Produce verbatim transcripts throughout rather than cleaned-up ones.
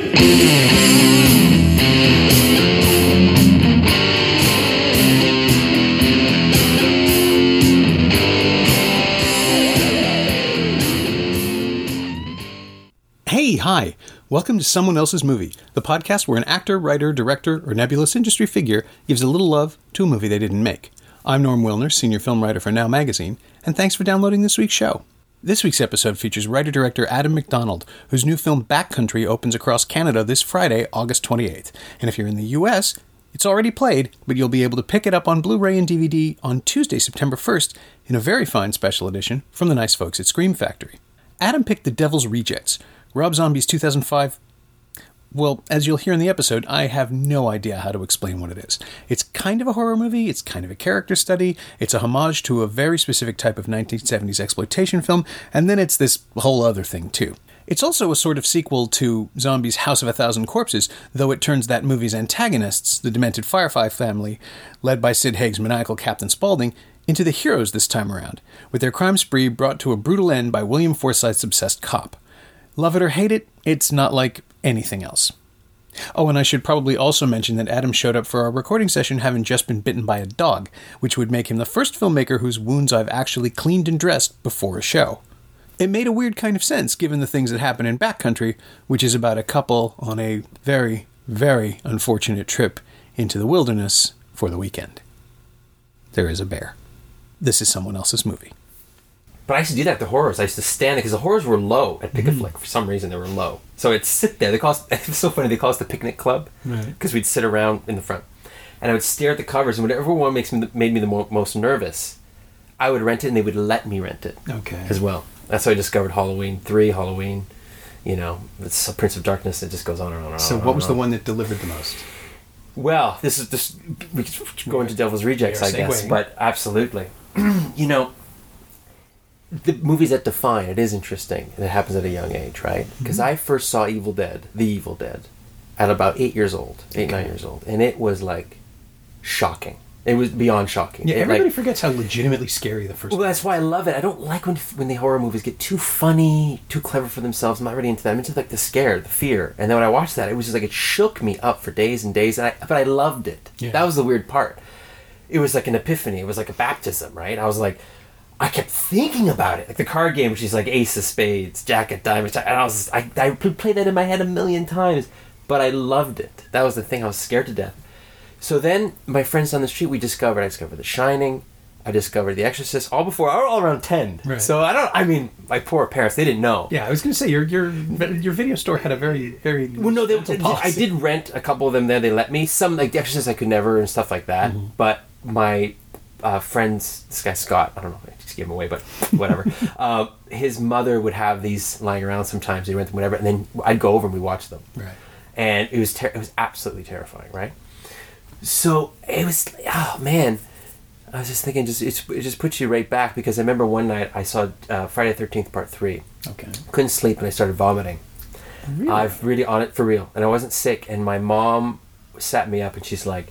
Hey, hi. Welcome to Someone Else's Movie, the podcast where an actor, writer, director, or nebulous industry figure gives a little love to a movie they didn't make. I'm Norm Wilner, senior film writer for Now Magazine, and thanks for downloading this week's show. This week's episode features writer-director Adam McDonald, whose new film Backcountry opens across Canada this Friday, August twenty-eighth. And if you're in the U S, it's already played, but you'll be able to pick it up on Blu-ray and D V D on Tuesday, September first, in a very fine special edition from the nice folks at Scream Factory. Adam picked The Devil's Rejects, Rob Zombie's two thousand five... Well, as you'll hear in the episode, I have no idea how to explain what it is. It's kind of a horror movie, it's kind of a character study, it's a homage to a very specific type of nineteen seventies exploitation film, and then it's this whole other thing too. It's also a sort of sequel to Zombie's House of a Thousand Corpses, though it turns that movie's antagonists, the demented Firefly family, led by Sid Haig's maniacal Captain Spaulding, into the heroes this time around, with their crime spree brought to a brutal end by William Forsythe's obsessed cop. Love it or hate it, it's not like anything else. Oh, and I should probably also mention that Adam showed up for our recording session having just been bitten by a dog, which would make him the first filmmaker whose wounds I've actually cleaned and dressed before a show. It made a weird kind of sense given the things that happen in Backcountry, which is about a couple on a very, very unfortunate trip into the wilderness for the weekend. There is a bear. This is Someone Else's Movie. But I used to do that at the horrors. I used to stand there because the horrors were low at Pick a Flick. For some reason, they were low. So I'd sit there. They call us, it's so funny, they call us the picnic club. Because right. We'd sit around in the front. And I would stare at the covers. And whatever one makes me, made me the mo- most nervous, I would rent it and they would let me rent it. Okay. As well. That's how I discovered Halloween three, Halloween, you know, it's Prince of Darkness. It just goes on and on and on. So what was the one that delivered the most? Well, this is just, we could go into Devil's Rejects, I guess. But absolutely. You know, the movies that define it is interesting, and it happens at a young age, right? Because mm-hmm. I first saw Evil Dead, The Evil Dead, at about eight years old, eight, okay. nine years old, and it was like shocking. It was beyond shocking. Yeah, it, everybody like, forgets how legitimately scary the first. Well, that's why I love it. I don't like when when the horror movies get too funny, too clever for themselves. I'm not really into that. I'm into like the scare, the fear. And then when I watched that, it was just like it shook me up for days and days. And I, but I loved it. Yeah. That was the weird part. It was like an epiphany. It was like a baptism, right? I was like. I kept thinking about it, like the card game, which is like Ace of Spades, Jack of Diamonds, and I was, I, I played that in my head a million times, but I loved it. That was the thing. I was scared to death. So then, my friends on the street, we discovered. I discovered The Shining. I discovered The Exorcist. All before, all around ten. Right. So I don't. I mean, my poor parents, they didn't know. Yeah, I was going to say your your your video store had a very very. Well, no, they, they, I did rent a couple of them there. They let me. Some like The Exorcist, I could never and stuff like that. Mm-hmm. But my uh, friends, this guy Scott, I don't know. Give him away, but whatever. uh, his mother would have these lying around sometimes. They rent them, whatever, and then I'd go over and we'd watch them. Right. And it was ter- it was absolutely terrifying, right? So it was, oh man, I was just thinking, just it's, it just puts you right back because I remember one night I saw uh, Friday the thirteenth Part Three. Okay. Couldn't sleep and I started vomiting. Really? I've really on it for real, and I wasn't sick. And my mom sat me up and she's like,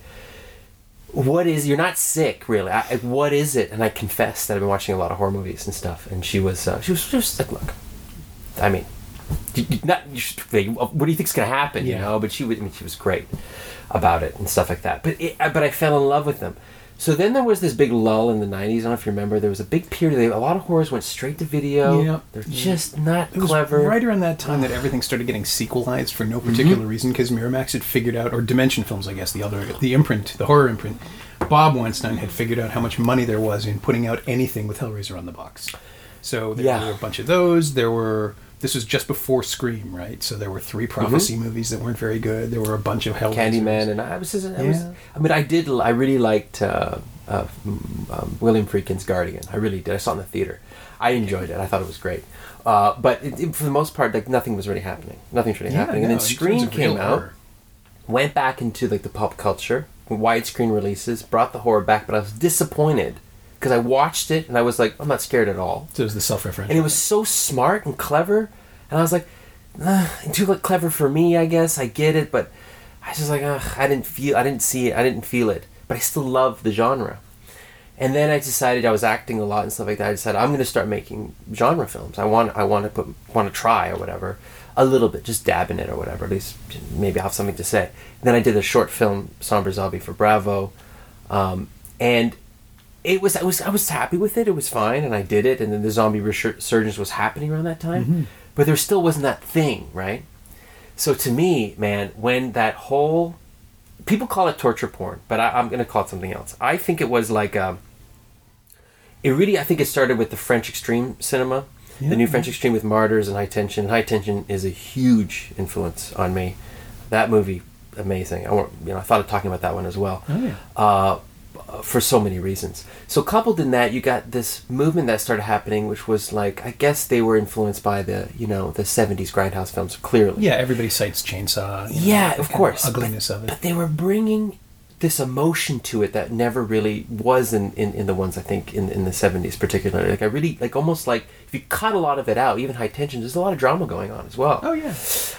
what is, you're not sick really, I, what is it? And I confessed that I've been watching a lot of horror movies and stuff, and she was uh, she was just like, look, I mean, you, you, not, you should, what do you think's gonna happen, yeah. you know? But she was, I mean, she was great about it and stuff like that, but it, but I fell in love with them. So then there was this big lull in the nineties. I don't know if you remember. There was a big period. A lot of horrors went straight to video. Yeah. They're yeah. just not it was clever. Right around that time that everything started getting sequelized for no particular mm-hmm. reason, because Miramax had figured out, or Dimension Films, I guess, the other, the imprint, the horror imprint, Bob Weinstein had figured out how much money there was in putting out anything with Hellraiser on the box. So there yeah. were a bunch of those. There were... This was just before Scream, right? So there were three Prophecy mm-hmm. movies that weren't very good. There were a bunch of Hellraisers. Candyman, and I was, just, I, was yeah. I mean, I did. I really liked uh, uh, um, William Friedkin's Guardian. I really did. I saw it in the theater. I enjoyed it. I thought it was great. Uh, but it, it, for the most part, like nothing was really happening. Nothing's really yeah, happening. No, and then Scream came out, horror. went back into like the pop culture, widescreen releases, brought the horror back. But I was disappointed. Because I watched it and I was like, I'm not scared at all. So it was the self-referential. And it was so smart and clever. And I was like, uh, too like, clever for me, I guess. I get it, but I was just like, ugh, I didn't feel, I didn't see it, I didn't feel it. But I still love the genre. And then I decided I was acting a lot and stuff like that. I decided I'm going to start making genre films. I want I want to put want to try or whatever, a little bit, just dab in it or whatever. At least maybe I'll have something to say. Then I did a short film, Somber Zombie, for Bravo, um, and it was I was I was happy with it. It was fine, and I did it. And then the zombie resurgence was happening around that time, mm-hmm. but there still wasn't that thing, right? So to me, man, when that whole people call it torture porn, but I, I'm going to call it something else. I think it was like, um, it really, I think it started with the French extreme cinema, yeah. the new French extreme with Martyrs and High Tension. High Tension is a huge influence on me. That movie, amazing. I want, you know, I thought of talking about that one as well. Oh, yeah. Uh, for so many reasons. So coupled in that, you got this movement that started happening, which was like, I guess they were influenced by the, you know, the seventies Grindhouse films, clearly. Yeah, everybody cites Chainsaw. Yeah, know, of course. Of ugliness but, of it. But they were bringing this emotion to it that never really was in, in, in the ones, I think, in, in the seventies particularly. Like, I really, like, almost like, if you cut a lot of it out, even High Tension, there's a lot of drama going on as well. Oh, yeah.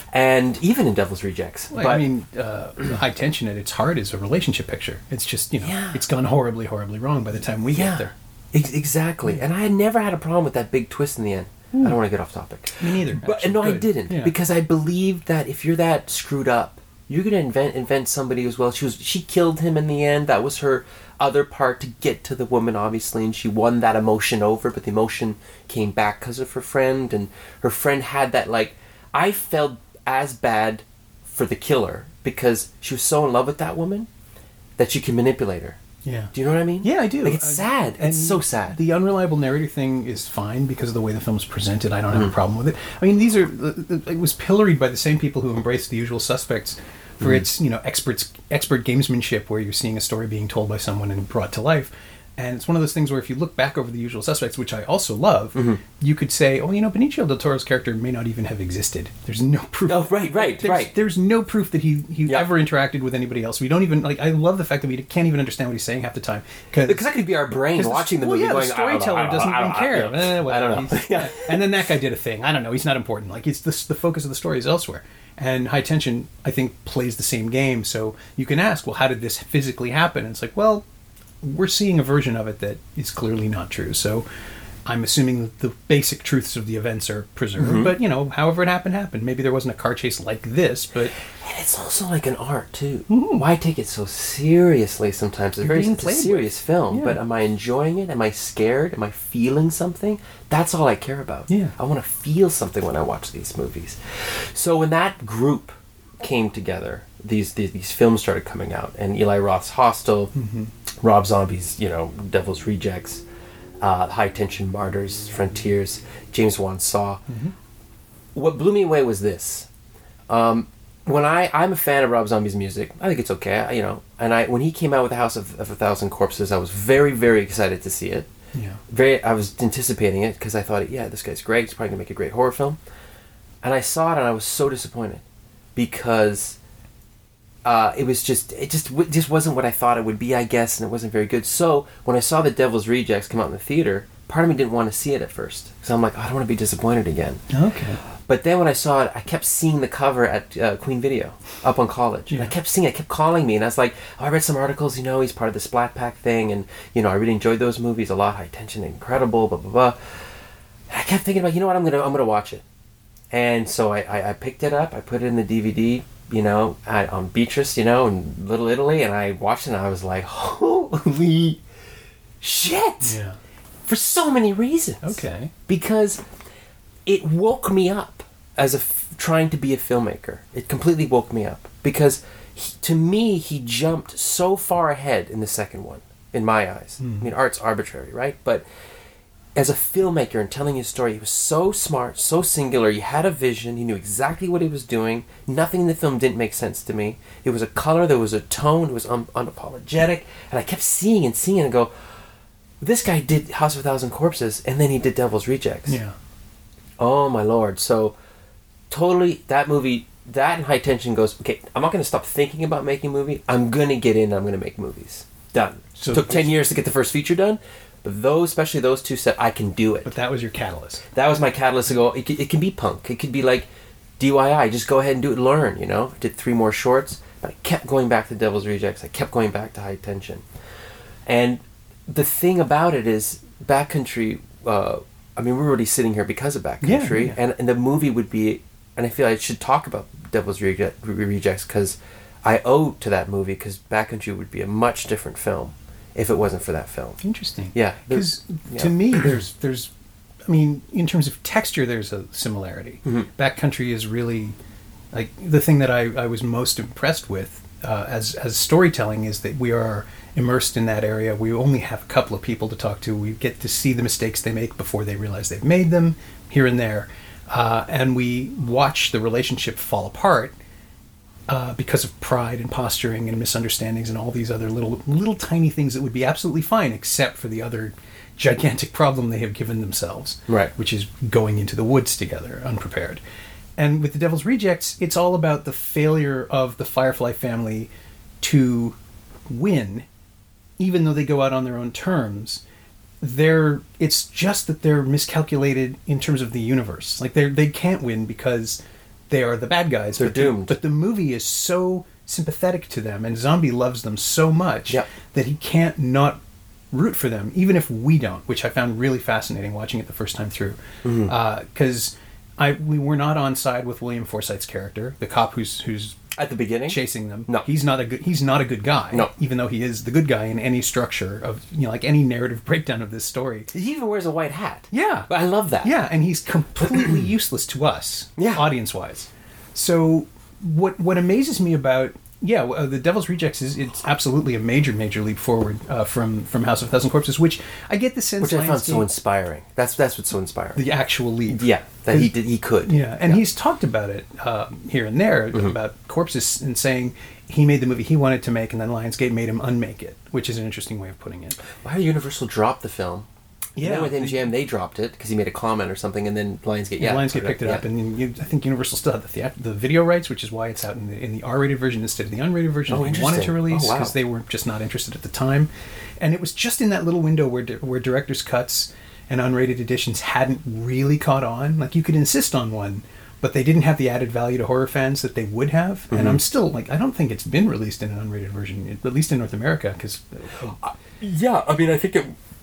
And even in Devil's Rejects. Well, but, I mean, uh, High Tension at its heart is a relationship picture. It's just, you know, yeah. it's gone horribly, horribly wrong by the time we yeah. get there. Ex- exactly. And I had never had a problem with that big twist in the end. Mm. I don't want to get off topic. Me neither. But actually, no, good. I didn't. Yeah. Because I believed that if you're that screwed up, you're gonna invent invent somebody as well. She was she killed him in the end. That was her other part to get to the woman, obviously, and she won that emotion over. But the emotion came back because of her friend, and her friend had that, like, I felt as bad for the killer because she was so in love with that woman that she could manipulate her. Yeah. Do you know what I mean? Yeah, I do. Like, it's I, sad. And it's so sad. The unreliable narrator thing is fine because of the way the film's presented. I don't have mm. a problem with it. I mean, these are it was pilloried by the same people who embraced The Usual Suspects for mm. its, you know, experts expert gamesmanship, where you're seeing a story being told by someone and brought to life. And it's one of those things where if you look back over The Usual Suspects, which I also love, mm-hmm. you could say, oh, you know, Benicio del Toro's character may not even have existed. There's no proof. Oh, right, right, there's, right. There's no proof that he, he yeah. ever interacted with anybody else. We don't even, like, I love the fact that we can't even understand what he's saying half the time. Because that could be our brain watching the, the well, movie yeah, going, the storyteller I don't know, doesn't I don't, even I don't, care. I don't, Eh, well, I don't know. yeah. And then that guy did a thing. I don't know. He's not important. Like, it's the, the focus of the story is elsewhere. And High Tension, I think, plays the same game. So you can ask, well, how did this physically happen? And it's like, well, we're seeing a version of it that is clearly not true. So I'm assuming that the basic truths of the events are preserved. Mm-hmm. But, you know, however it happened, happened. Maybe there wasn't a car chase like this, but... And it's also like an art, too. Mm-hmm. Why take it so seriously sometimes? It's a very it's a serious with. film, yeah. but am I enjoying it? Am I scared? Am I feeling something? That's all I care about. Yeah. I want to feel something when I watch these movies. So when that group came together, these these, these films started coming out, and Eli Roth's Hostel, mm-hmm. Rob Zombie's, you know, Devil's Rejects, uh, High Tension, Martyrs, Frontiers, James Wan Saw. Mm-hmm. What blew me away was this. Um, when I, I'm a fan of Rob Zombie's music. I think it's okay, you know. And I when he came out with The House of, of a Thousand Corpses, I was very, very excited to see it. Yeah. Very, I was anticipating it because I thought, yeah, this guy's great. He's probably gonna make a great horror film. And I saw it, and I was so disappointed because uh, it was just it just it just wasn't what I thought it would be, I guess, and it wasn't very good. So when I saw The Devil's Rejects come out in the theater, part of me didn't want to see it at first because I'm like, oh, I don't want to be disappointed again. Okay. But then when I saw it, I kept seeing the cover at uh, Queen Video up on College. Yeah. And I kept seeing it, it kept calling me, and I was like, oh, I read some articles, you know, he's part of the Splat Pack thing, and, you know, I really enjoyed those movies a lot, High Tension, incredible, blah, blah, blah. And I kept thinking about, you know what, I'm going to I'm gonna watch it. And so I, I, I picked it up, I put it in the D V D, you know, at, on Beatrice, you know, in Little Italy, and I watched it, and I was like, holy shit! Yeah. For so many reasons. Okay. Because it woke me up as a f- trying to be a filmmaker. It completely woke me up because he, to me he jumped so far ahead in the second one in my eyes. Mm. I mean, art's arbitrary, right? But as a filmmaker and telling his story, he was so smart, so singular. He had a vision. He knew exactly what he was doing. Nothing in the film didn't make sense to me. It was a color. There was a tone. It was un- unapologetic. And I kept seeing and seeing and go, this guy did House of a Thousand Corpses, and then he did Devil's Rejects. Yeah. Oh, my Lord. So, totally, that movie, that and High Tension goes, okay, I'm not going to stop thinking about making a movie. I'm going to get in, I'm going to make movies. Done. So Took ten years to get the first feature done, but those, especially those two, said, I can do it. But that was your catalyst. That was my catalyst to go, it, it can be punk. It could be like D I Y, just go ahead and do it, learn, you know? Did three more shorts, but I kept going back to Devil's Rejects. I kept going back to High Tension. And the thing about it is Backcountry. Uh, I mean, we're already sitting here because of Backcountry, Yeah, yeah. and and the movie would be. And I feel I should talk about Devil's Rege- Rejects because I owe to that movie because Backcountry would be a much different film if it wasn't for that film. Interesting. Yeah, Because yeah. to me, there's there's, I mean, in terms of texture, there's a similarity. Mhm. Backcountry is really like the thing that I, I was most impressed with uh, as as storytelling is that we are immersed in that area. We only have a couple of people to talk to. We get to see the mistakes they make before they realize they've made them here and there. Uh, and we watch the relationship fall apart uh, because of pride and posturing and misunderstandings and all these other little little tiny things that would be absolutely fine except for the other gigantic problem they have given themselves, Right. which is going into the woods together unprepared. And with the Devil's Rejects, it's all about the failure of the Firefly family to win, even though they go out on their own terms. They're it's just that they're miscalculated in terms of the universe. Like they they can't win because they are the bad guys. They're but the- doomed. but the movie is so sympathetic to them, and Zombie loves them so much Yep. that he can't not root for them, even if we don't. Which I found really fascinating watching it the first time through, because I we were not on side with William Forsythe's character, the cop who's who's At the beginning, chasing them. No. he's not a good. He's not a good guy. No. Even though he is the good guy in any structure of you know, like any narrative breakdown of this story. he even wears a white hat. Yeah, I love that. yeah, and he's completely useless to us, Yeah. audience wise. So what what amazes me about yeah, uh, the Devil's Rejects is it's absolutely a major major leap forward uh, from from House of a Thousand Corpses, which I get the sense Which I found so Lionsgate- inspiring. That's that's what's so inspiring. the actual leap. yeah, that he did. He could. Yeah, and he's talked about it uh, here and there Mm-hmm. about Corpses and saying he made the movie he wanted to make, and then Lionsgate made him unmake it, which is an interesting way of putting it. Why did Universal drop the film? Yeah, And then with they- M G M, they dropped it because he made a comment or something, and then Lionsgate, Yeah, yeah, Lionsgate picked it up, yeah. and then you, I think Universal still had the theat- the video rights, which is why it's out in the in the R-rated version instead of the unrated version Oh, they wanted to interesting. release Oh, wow. because they were just not interested at the time. And it was just in that little window where di- where director's cuts and unrated editions hadn't really caught on. Like you could insist on one, but they didn't have the added value to horror fans that they would have. Mm-hmm. And I'm still like, I don't think it's been released in an unrated version, at least in North America, because Yeah, I mean, I think it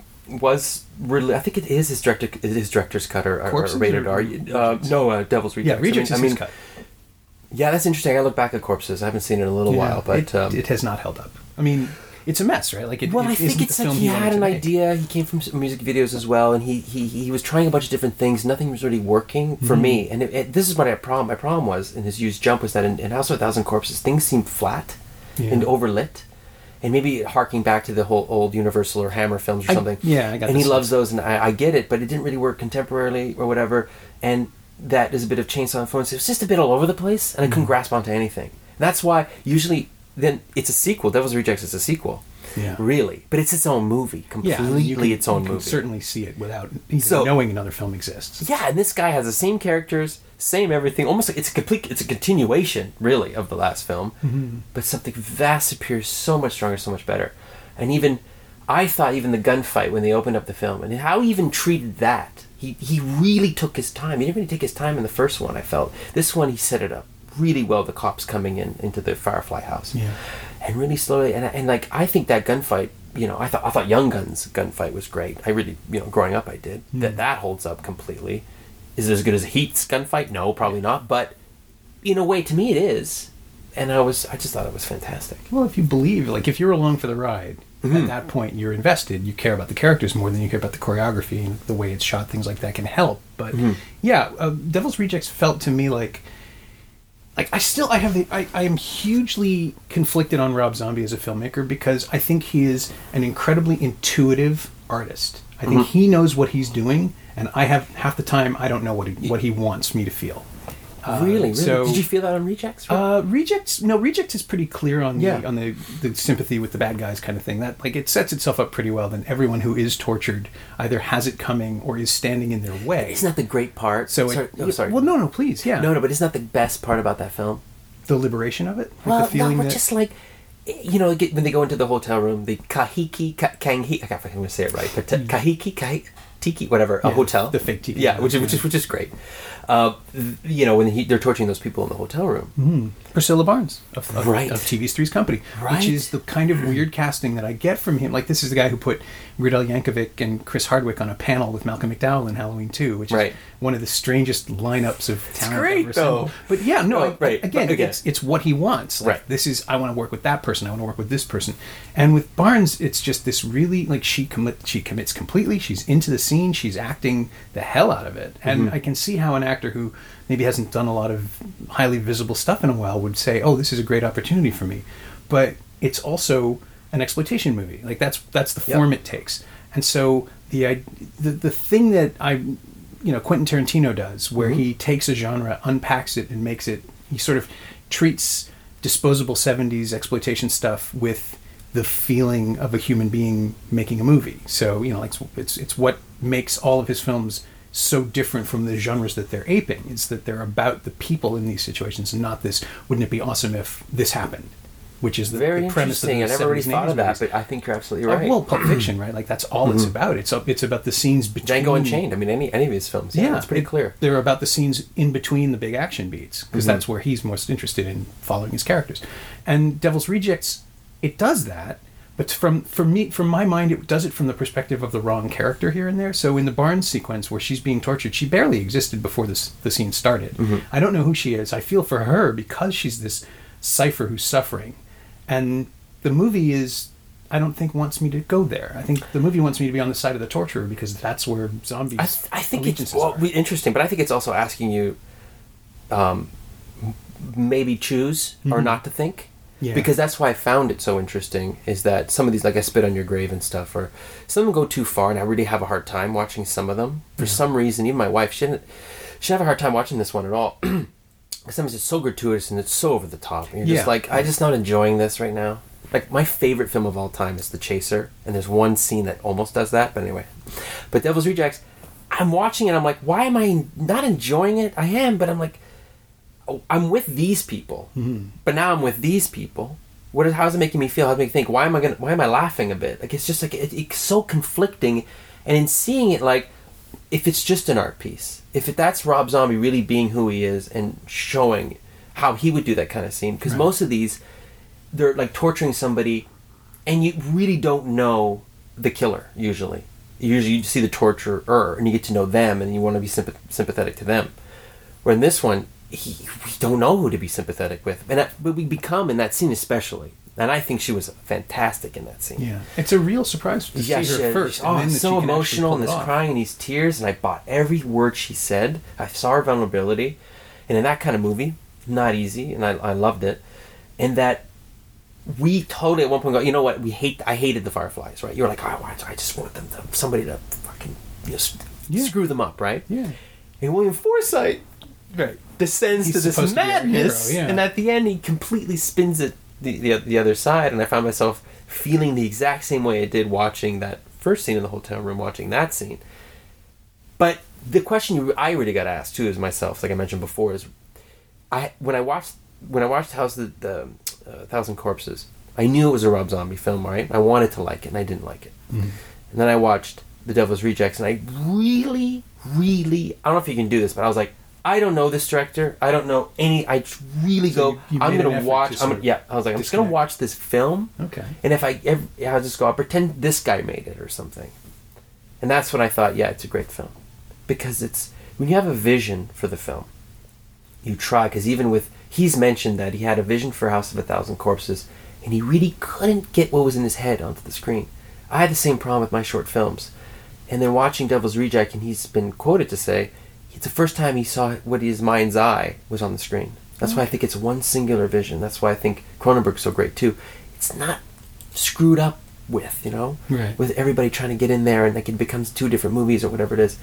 was really. I think it is his director, his director's cut or, or Corpses rated or R. Uh, Rejects? no, uh, Devil's yeah, Rejects. Rejects I is mean, his I mean, cut. yeah, that's interesting. I look back at Corpses. I haven't seen it in a little Yeah, while, but it, um, it has not held up. I mean, it's a mess, right? Like it. well, it I think isn't it's the like film he wanted had to an make. idea. He came from some music videos as well, and he he, he was trying a bunch of different things. Nothing was really working for Mm-hmm. me. And it, it, this is what I problem. My problem was in his used jump was that in, in House of a Thousand Corpses, things seemed flat Yeah. and overlit. And maybe harking back to the whole old Universal or Hammer films or I- something. yeah, I got And he this. loves those, and I, I get it, but it didn't really work contemporarily or whatever. And that is a bit of Chainsaw Influence. It was just a bit all over the place, and I Mm-hmm. couldn't grasp onto anything. That's why usually then it's a sequel. Devil's Rejects is a sequel, Yeah. really, but it's its own movie, completely you can- its own you can movie. certainly see it without even So- knowing another film exists. Yeah, and this guy has the same characters, same everything. Almost like it's a complete, it's a continuation, really, of the last film, Mm-hmm. but something vast superior, so much stronger, so much better. And even, I thought even the gunfight when they opened up the film, and how he even treated that, he he really took his time. He didn't really take his time in the first one, I felt. This one, he set it up really well, the cops coming in into the Firefly house. Yeah. And really slowly, and, and like, I think that gunfight, you know, I thought I thought Young Gun's gunfight was great. I really, you know, growing up I did. Hmm. That that holds up completely. Is it as good as Heat's gunfight? No, probably not. But in a way, to me, it is. And I was, I just thought it was fantastic. Well, if you believe, like, if you're along for the ride, Mm-hmm. at that point you're invested. You care about the characters more than you care about the choreography and the way it's shot. Things like that can help. But Mm-hmm. yeah, uh, Devil's Rejects felt to me like, like I still I have the I, I am hugely conflicted on Rob Zombie as a filmmaker because I think he is an incredibly intuitive artist. I think he knows what he's doing, and I have half the time I don't know what he, what he wants me to feel. Uh, really, really. so- Did you feel that on Rejects? Uh, Rejects, no, Rejects is pretty clear on the Yeah. on the, the sympathy with the bad guys kind of thing. That like it sets itself up pretty well. Then everyone who is tortured either has it coming or is standing in their way. Isn't that the great part? So sorry, it, no, sorry. Well, no, no, please, yeah. no, no, but isn't that the best part about that film? The liberation of it, like Well, the feeling no, that just like, you know, get- when they go into the hotel room, the kahiki, ka, kanghi, I can't I'm going to say it right, but t- kahiki, kahiki, tiki, whatever, a Yeah, hotel. the fake tiki, Yeah, yeah. which is, which is, which is great. Uh, th- you know, when he, they're torturing those people in the hotel room. Priscilla Barnes of, of, Right. of T V's Three's Company, Right. which is the kind of weird casting that I get from him. Like this is the guy who put Weird Al Yankovic and Chris Hardwick on a panel with Malcolm McDowell in Halloween two, which right. is one of the strangest lineups of talent great, I've ever though. seen. But yeah, no, oh, right. again, again, it's it's what he wants. Like, right. This is, I want to work with that person. I want to work with this person. And with Barnes, it's just this really, like, she commit, she commits completely. She's into the scene. She's acting the hell out of it. And mm-hmm. I can see how an actor who maybe hasn't done a lot of highly visible stuff in a while would say, oh, this is a great opportunity for me. But it's also an exploitation movie. Like, that's that's the form yep. it takes. And so the, I, the the thing that I, you know, Quentin Tarantino does, where mm-hmm. he takes a genre, unpacks it, and makes it, he sort of treats disposable seventies exploitation stuff with the feeling of a human being making a movie. So, you know, like, it's it's what makes all of his films so different from the genres that they're aping. It's that they're about the people in these situations, and not this, wouldn't it be awesome if this happened? Which is the, very the premise of the interesting. I never really thought of that, movies. but I think you're absolutely right. Uh, well, Pulp Fiction, right? Like, that's all mm-hmm. it's about. It's it's about the scenes between Django Unchained. I mean, any any of his films. Yeah, yeah it's pretty it, clear. They're about the scenes in between the big action beats, because mm-hmm. that's where he's most interested in following his characters. And Devil's Rejects, it does that, but from for me, from my mind, it does it from the perspective of the wrong character here and there. So in the Barnes sequence where she's being tortured, she barely existed before this the scene started. Mm-hmm. I don't know who she is. I feel for her because she's this cipher who's suffering. And the movie is, I don't think, wants me to go there. I think the movie wants me to be on the side of the torturer, because that's where zombies. I, th- I think it's well, are. interesting, but I think it's also asking you, um, maybe choose mm-hmm. or not to think. Yeah. Because that's why I found it so interesting. Is that some of these, like I Spit on Your Grave and stuff, or some of them go too far, and I really have a hard time watching some of them for yeah. some reason. Even my wife, she didn't. She have a hard time watching this one at all. Sometimes it's so gratuitous and it's so over the top. And you're just yeah. like, I'm just not enjoying this right now. Like, my favorite film of all time is The Chaser, and there's one scene that almost does that, but anyway. But Devil's Rejects, I'm watching it, I'm like, why am I not enjoying it? I am, but I'm like, oh, I'm with these people, mm-hmm. but now I'm with these people. What is, how's it making me feel? How's it making me think? Why am I gonna? Why am I laughing a bit? Like, it's just like, it, it's so conflicting, and in seeing it, like, if it's just an art piece, if it, that's Rob Zombie really being who he is and showing how he would do that kind of scene, because right. most of these, they're like torturing somebody, and you really don't know the killer. Usually, usually you see the torturer, and you get to know them, and you want to be sympath- sympathetic to them. Where in this one, he, we don't know who to be sympathetic with, and that, but we become in that scene especially. And I think she was fantastic in that scene. Yeah, it's a real surprise to yeah, see her she, first. Oh, and then so emotional, and this crying and these tears, and I bought every word she said. I saw her vulnerability, and in that kind of movie, not easy, and I, I loved it. And that we totally at one point go, you know what? We hate. I hated the Fireflies, right? You're like, oh, I just want them to somebody to fucking you know, yeah. screw them up, right? Yeah. And William Forsythe, right, descends He's to this madness, hero, yeah. and at the end, he completely spins it. The, the the other side, and I found myself feeling the exact same way I did watching that first scene in the hotel room, watching that scene. But the question you, I really got asked too, is myself, like I mentioned before, is I when I watched when I watched House of the, the uh, Thousand Corpses, I knew it was a Rob Zombie film, right? I wanted to like it, and I didn't like it. Mm-hmm. And then I watched The Devil's Rejects, and I really, really, I don't know if you can do this, but I was like, I don't know this director. I don't know any. I really so go. You, you I'm gonna watch. To I'm gonna, yeah. I was like, I'm just gonna watch this film. Okay. And if I, ever, I'll just go. I'll pretend this guy made it or something. And that's when I thought, yeah, it's a great film, because it's when you have a vision for the film, you try. Because even with he's mentioned that he had a vision for House of a Thousand Corpses, and he really couldn't get what was in his head onto the screen. I had the same problem with my short films, and then watching Devil's Reject, and he's been quoted to say. It's the first time he saw what his mind's eye was on the screen. That's okay. why I think it's one singular vision. That's why I think Cronenberg's so great too. It's not screwed up with, you know, right. with everybody trying to get in there, and like it becomes two different movies or whatever it is.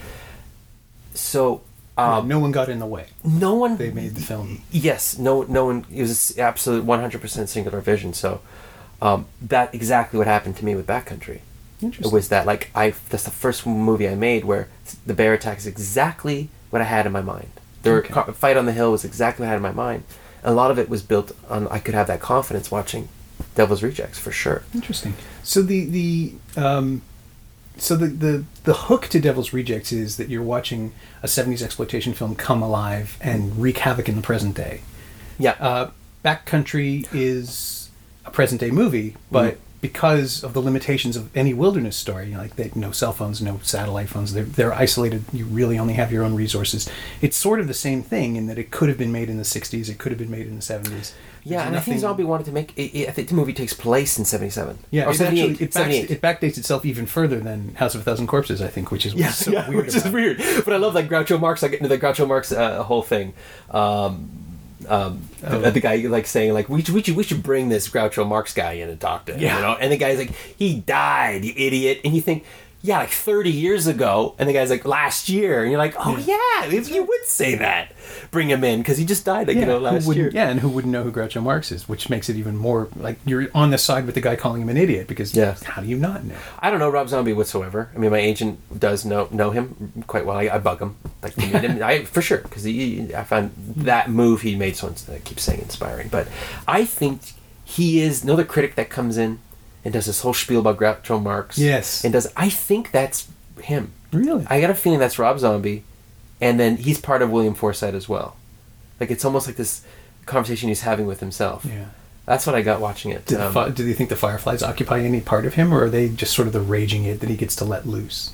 So um, right. no one got in the way. No one. They made the film. Yes, no, no one. It was an absolute one hundred percent singular vision. So um, that exactly what happened to me with Backcountry. It was that like I. That's the first movie I made where the bear attack is exactly what I had in my mind. The okay. fight on the hill was exactly what I had in my mind. And a lot of it was built on I could have that confidence watching Devil's Rejects for sure. Interesting. So the the um, so the, the the hook to Devil's Rejects is that you're watching a seventies exploitation film come alive and wreak havoc in the present day. Yeah. Uh, Backcountry is a present day movie, but mm. because of the limitations of any wilderness story, you know, like they, no cell phones, no satellite phones, they're, they're isolated, you really only have your own resources. It's sort of the same thing in that it could have been made in the sixties, it could have been made in the seventies. Yeah, There's and nothing- I think Zombie wanted to make. It, it, I think the movie takes place in seventy-seven. Yeah, or it actually seventy-eight. it, backs, seventy-eight. it backdates itself even further than House of a Thousand Corpses, I think, which is what's Yeah, so yeah, weird. which is about it. weird. But I love like Groucho Marx. I get into the Groucho Marx uh, whole thing. Um, um, Oh. the, the guy like saying like we should, we should we should bring this Groucho Marx guy in and talk to him. Yeah. You know, and the guy's like he died, you idiot, and you think. Yeah, like thirty years ago, and the guy's like last year, and you're like, oh yeah, if you would say that, bring him in because he just died, like Yeah, you know, who last wouldn't- year. yeah, and who wouldn't know who Groucho Marx is, which makes it even more like you're on the side with the guy calling him an idiot because Yeah. how do you not know? I don't know Rob Zombie whatsoever. I mean, my agent does know know him quite well. I, I bug him like to meet him, I, for sure, because I found that move he made. So I keep saying inspiring, but I think he is another critic that comes in and does this whole spiel about Groucho Marx. Yes. and does I think that's him. Really? I got a feeling that's Rob Zombie, and then he's part of William Forsythe as well. Like it's almost like this conversation he's having with himself. Yeah. That's what I got watching it. Did the Um, fi- do you think the Fireflies occupy any part of him, or are they just sort of the raging id that he gets to let loose?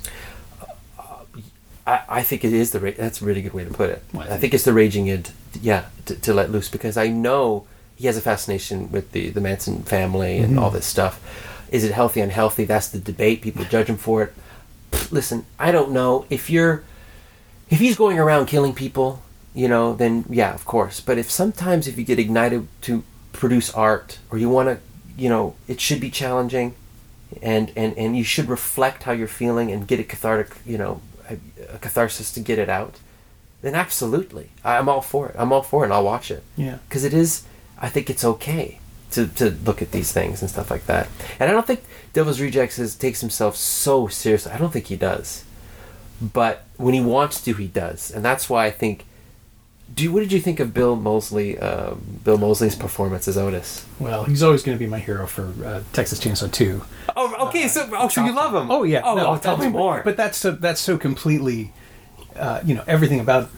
I, I think it is the ra- that's a really good way to put it. Well, I I think- think it's the raging id, yeah, to, to let loose because I know he has a fascination with the, the Manson family and Mhm. all this stuff. Is it healthy, unhealthy? That's the debate. People judge him for it. Pfft, listen, I don't know if you're if he's going around killing people, you know, then yeah, of course. But if sometimes if you get ignited to produce art or you want to, you know, it should be challenging, and and and you should reflect how you're feeling and get a cathartic, you know, a, a catharsis to get it out. Then absolutely, I'm all for it. I'm all for it, and I'll watch it. Yeah. Because it is, I think it's okay to, to look at these things and stuff like that. And I don't think Devil's Rejects is, takes himself so seriously. I don't think he does. But when he wants to, he does. And that's why I think... Do you, what did you think of Bill Moseley, uh, Bill Moseley's performance as Otis? Well, he's always going to be my hero for uh, Texas Chainsaw two. Oh, okay. So, oh, so you love him? Oh yeah. Oh, no, oh, tell me that's- more. But that's so that's so completely, uh, you know, everything about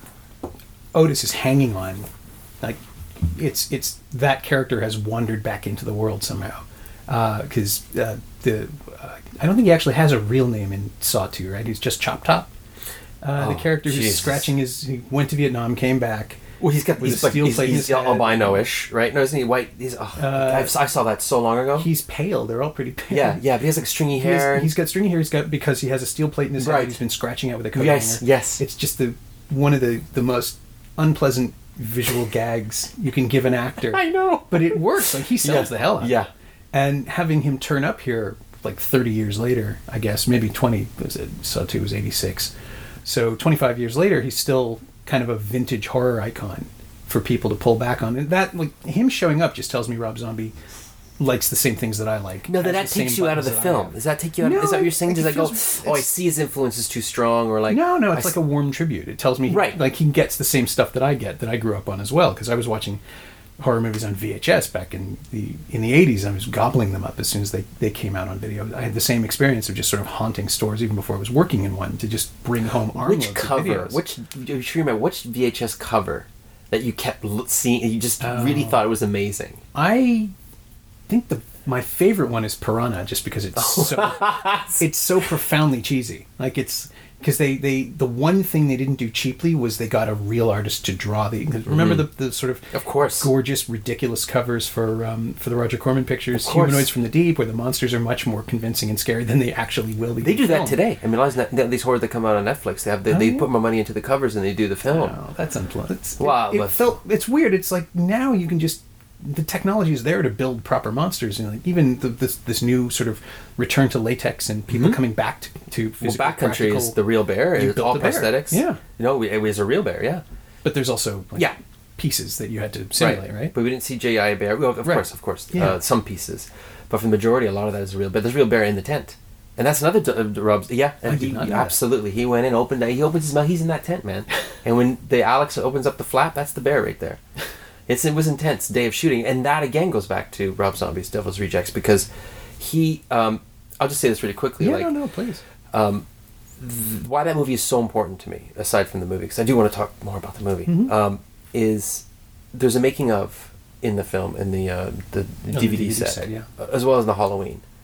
Otis is hanging on, like, it's it's that character has wandered back into the world somehow, because uh, uh, the uh, I don't think he actually has a real name in Saw two, right? He's just Chop Top. Uh, the Oh, character who's Jesus. scratching his, he went to Vietnam, came back. Well, he's got with he's a like steel he's, plate in he's his head. albino-ish, right? No, isn't he white? He's oh, Uh, I've, I saw that so long ago. He's pale. They're all pretty pale. yeah, yeah. But he has like stringy He has- hair. he's got stringy hair. He's got because he has a steel plate in his head. Right. He's been scratching out with a coat Yes, hanger. yes. It's just the one of the the most unpleasant visual gags you can give an actor. I know. But it works. Like he sells Yeah. the hell out. of it. Yeah. And having him turn up here like thirty years later, I guess maybe twenty. Was it Saw two was eighty-six. So twenty-five years later, he's still kind of a vintage horror icon for people to pull back on. And that, like, him showing up just tells me Rob Zombie likes the same things that I like. No, that, has that the takes same you out of the buttons that I film. have. Does that take you out? No, is that what you're saying? it Does that go? feels- Oh, I it's- see his influence is too strong, or like No, no, it's I like s- a warm tribute. It tells me, Right. like, he gets the same stuff that I get, that I grew up on as well, because I was watching horror movies on V H S back in the in the eighties. I was gobbling them up as soon as they, they came out on video. I had the same experience of just sort of haunting stores even before I was working in one to just bring home armloads which of cover? videos. Which do you remember? Which V H S cover that you kept l- seeing? And you just really Oh. thought it was amazing. I think the my favorite one is Piranha, just because it's so it's so profoundly cheesy. Like it's because they, they the one thing they didn't do cheaply was they got a real artist to draw the. 'Cause remember the, the sort of Of course. gorgeous, ridiculous covers for um, for the Roger Corman pictures, Of course. Humanoids from the Deep, where the monsters are much more convincing and scary than they actually will be. They in do that film. today. I mean, a lot of that- these horror that come out on Netflix, they have they, Oh, they yeah. put more money into the covers than they do the film. Oh, that's unpleasant. It's, Wow, it, it but- felt it's weird. It's like now you can just the technology is there to build proper monsters, and like even the, this this new sort of return to latex and people Mhm. coming back to, to Well, physical, Backcountry is practical- the real bear. You It's built all the bear. prosthetics. Yeah. No, it was a real bear. Yeah. But there's also like, Yeah. pieces that you had to simulate, right? But we didn't see J I bear. Well, of Right. course, of course. Yeah. Uh, some pieces, but for the majority, a lot of that is real. But there's a real bear in the tent, and that's another d- uh, Rob's. Yeah, and I did he, not know that. absolutely. He went in, opened. He opens his mouth. He's in that tent, man. And when the Alex opens up the flap, that's the bear right there. It's it was intense day of shooting, and that again goes back to Rob Zombie's Devil's Rejects because he. Um, I'll just say this really quickly. Yeah, like, no, no, please. um, th- why that movie is so important to me, aside from the movie, because I do want to talk more about the movie, Mhm. um, is there's a making of in the film in the uh, the, the Oh, D V D, the D V D set, set, yeah. uh, as well as the Halloween.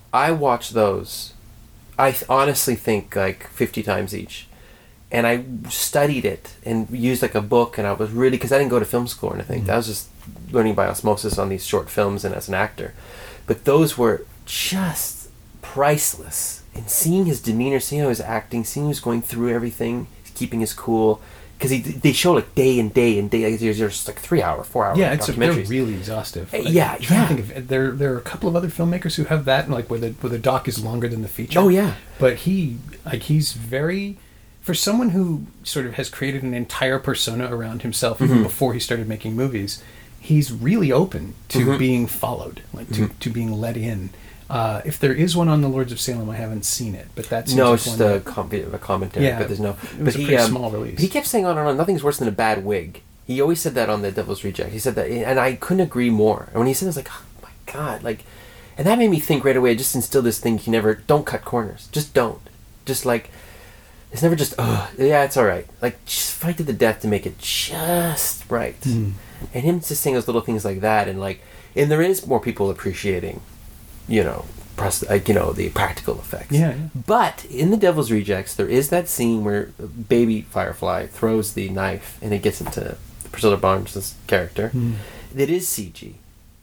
I watch those. I th- honestly think like fifty times each. And I studied it and used like a book, and I was really, because I didn't go to film school or anything. Mm-hmm. I was just learning by osmosis on these short films and as an actor. But those were just priceless. And seeing his demeanor, seeing how he was acting, seeing he was going through everything, keeping his cool. Because they show like day and day and day. Like there's just like three hour, four hour yeah, it's documentaries. A, they're really exhaustive. Uh, like, yeah, I'm trying yeah. to think of, there, there are a couple of other filmmakers who have that, like where the where the doc is longer than the feature. Oh yeah. But he, like, he's very, for someone who sort of has created an entire persona around himself even mm-hmm. before he started making movies, he's really open to mm-hmm. being followed, like to, mm-hmm. to being let in. Uh, if there is one on the Lords of Salem, I haven't seen it, but that's no, like it's just a, com- a commentary. Yeah, but there's no. It was but a he, pretty um, small release. He kept saying on and on. Nothing's worse than a bad wig. He always said that on the Devil's Reject. He said that, and I couldn't agree more. And when he said, it, I was like, oh my god, like, and that made me think right away. It just instilled this thing: you never, don't cut corners. Just don't. Just like, it's never just, oh yeah, it's all right. Like, just fight to the death to make it just right. Mm. And him just saying those little things like that, and like, and there is more people appreciating, you know. Like, you know, the practical effects. Yeah, yeah. But in the Devil's Rejects, there is that scene where baby Firefly throws the knife and it gets into Priscilla Barnes' character. Mm. It is C G.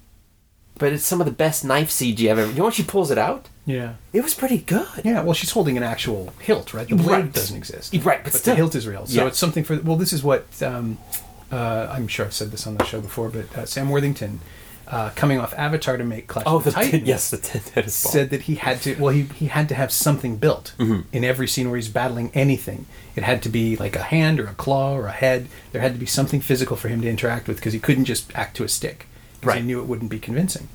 But it's some of the best knife C G I've ever... You know when she pulls it out? Yeah. It was pretty good. Yeah, well, she's holding an actual hilt, right? The blade right. doesn't exist. Right, but, but still. the hilt is real. So yeah. it's something for... Well, this is what... Um, uh, I'm sure I've said this on the show before, but uh, Sam Worthington... Uh, coming off Avatar to make Clash oh, of the, the Titans, yes, the t- said that he had to. Well, he he had to have something built mm-hmm. in every scene where he's battling anything. It had to be like a hand or a claw or a head. There had to be something physical for him to interact with because he couldn't just act to a stick. Because right. he knew it wouldn't be convincing.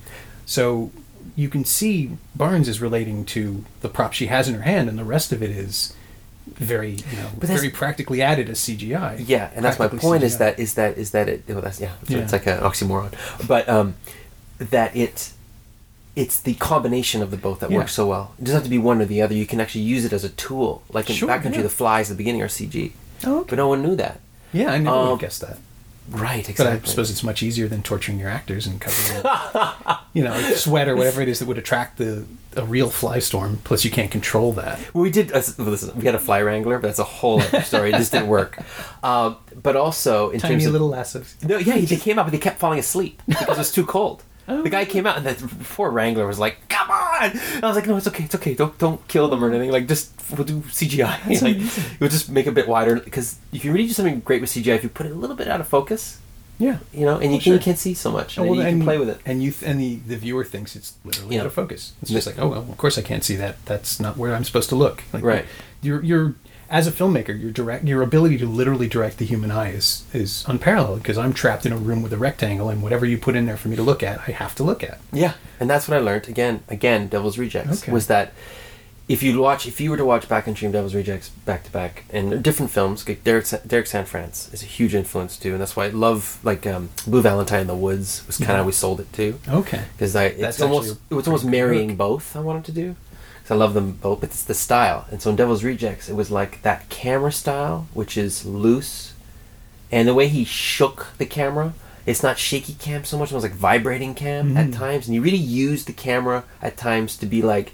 So you can see Barnes is relating to the prop she has in her hand, and the rest of it is very, you know, very practically added as C G I. Yeah, and that's my point. C G I. Is that is that is that it? Oh, that's yeah. So yeah. It's like an oxymoron, but um, that it it's the combination of the both that yeah. works so well. It doesn't have to be one or the other. You can actually use it as a tool. Like in sure, Backcountry, yeah. the flies at the beginning are C G, oh, okay. but no one knew that. Yeah, I never um, would have guessed that. Right, exactly. But I suppose it's much easier than torturing your actors and covering, you know, sweat or whatever it is that would attract the a real fly storm. Plus, you can't control that. Well, we did. Uh, listen, we had a fly wrangler, but that's a whole other story. It just didn't work. Um, but also, in tiny terms of little lassos. No, yeah, they came out, but they kept falling asleep because it was too cold. Oh. The guy came out, and the poor wrangler was like, "Come on!" And I was like, "No, it's okay, it's okay. Don't don't kill them or anything. Like, just we'll do C G I. Like, we'll just make it a bit wider because if you really do something great with C G I, if you put it a little bit out of focus." Yeah, you know, and you, well, sure. you can't see so much. Oh, And well, you and, can play with it, and you th- and the, the viewer thinks it's literally yeah. out of focus. It's just like, oh, well, of course I can't see that. That's not where I'm supposed to look. Like, right. You're you're as a filmmaker, your direct your ability to literally direct the human eye is is unparalleled because I'm trapped in a room with a rectangle, and whatever you put in there for me to look at, I have to look at. Yeah, and that's what I learned again. Again, Devil's Rejects okay. was that. If you watch, if you were to watch Backcountry and Devil's Rejects back to back, and different films, like Derek Derek Sanfrance is a huge influence too, and that's why I love like um, Blue Valentine in the Woods was kind of yeah. how we sold it too. Okay, because I it's that's almost it was almost marrying both. I wanted to do because I love them both, but it's the style. And so in Devil's Rejects, it was like that camera style, which is loose, and the way he shook the camera. It's not shaky cam so much; it was like vibrating cam mm-hmm. at times, and you really used the camera at times to be like.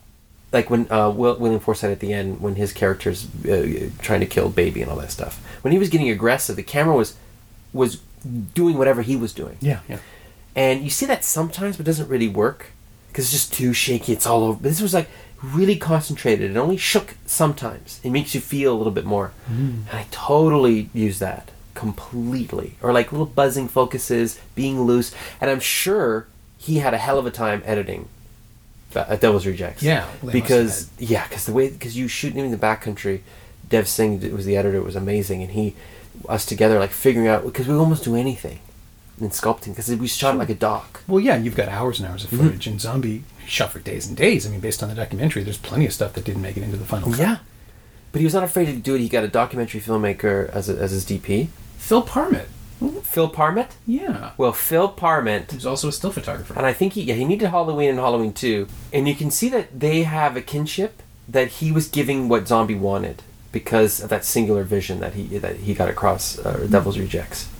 Like when uh, Will, William Forsythe at the end, when his character's uh, trying to kill Baby and all that stuff. When he was getting aggressive, the camera was was doing whatever he was doing. Yeah, yeah. And you see that sometimes, but it doesn't really work because it's just too shaky. It's all over. But this was like really concentrated. It only shook sometimes. It makes you feel a little bit more. Mm. And I totally use that completely. Or like little buzzing focuses, being loose. And I'm sure he had a hell of a time editing. Uh, Devil's Rejects. Yeah, because yeah, because the way because you shoot him in the Backcountry, Dev Singh was the editor. It was amazing, and he us together like figuring out because we almost do anything in sculpting because we shot it like a doc. Well, yeah, you've got hours and hours of footage, mm-hmm. and Zombie shot for days and days. I mean, based on the documentary, there's plenty of stuff that didn't make it into the final cut. Yeah, but he was not afraid to do it. He got a documentary filmmaker as a, as his D P, Phil Parmet. Phil Parmet? Yeah. Well, Phil Parmet... He's also a still photographer. And I think he yeah, he needed Halloween and Halloween two. And you can see that they have a kinship that he was giving what Zombie wanted because of that singular vision that he that he got across uh, Devil's Rejects.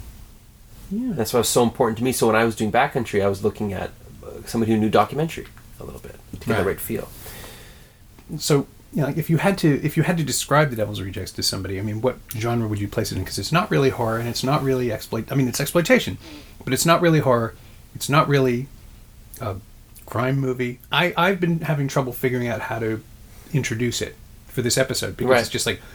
Yeah. That's why it was so important to me. So when I was doing Backcountry, I was looking at uh, somebody who knew documentary a little bit. to get Right. the right feel. So, you know, if you had to if you had to describe The Devil's Rejects to somebody, I mean, what genre would you place it in? Because it's not really horror, and it's not really exploit. I mean, it's exploitation, but it's not really horror. It's not really a crime movie. I I've been having trouble figuring out how to introduce it for this episode because Right. it's just like